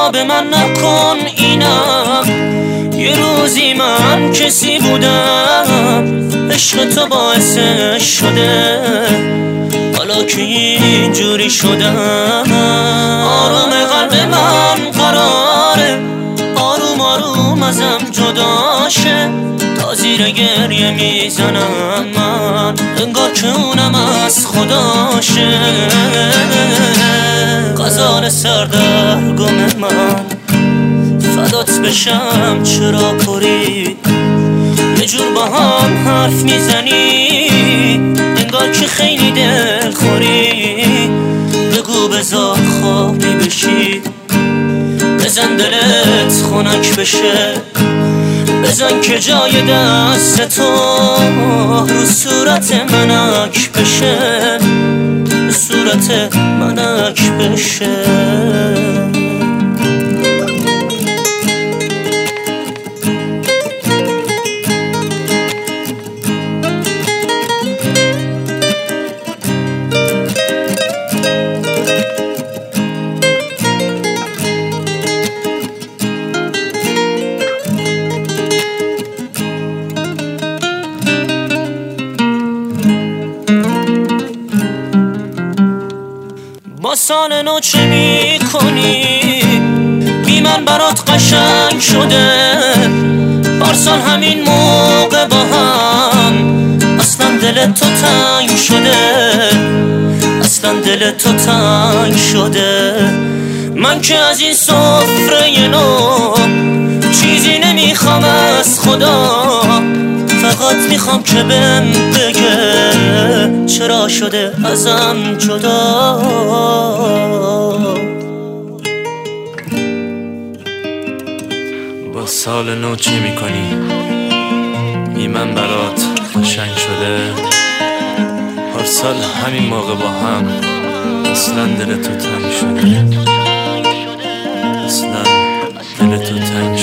خراب من نکن اینم. یه روزی من کسی بودم عشق تو باعثش شده، حالا که اینجوری شدم. آروم قلب من قراره آروم آروم ازم جدا شه، تا زیر گریه میزنم من انگار که اونم از خداشه. غزال سردرگم من فدات بشم چرا پری، یه جور با هم حرف میزنی انگار که خیلی دل خوری. بگو بذار خوابی بشی، بزن دلت خنک بشه، بزن که جای دست تو رو صورت منک بشه، صورت منک بشه. با سال نو چه می کنی؟ بی من برات قشنگ شده، پارسال همین موقع با هم اصلا دل تو تنگ شده، اصلا دل تو تنگ شده. من که از این سفره نو چیزی نمیخوام از خدا، فقط میخوام که بهم بگه چرا شده ازم جدا. با سال نو چه میکنی؟ بی من برات قشنگ شده، پارسال همین موقع با هم اصلا دل تو تنگ شده، اصلا دل تو تنگ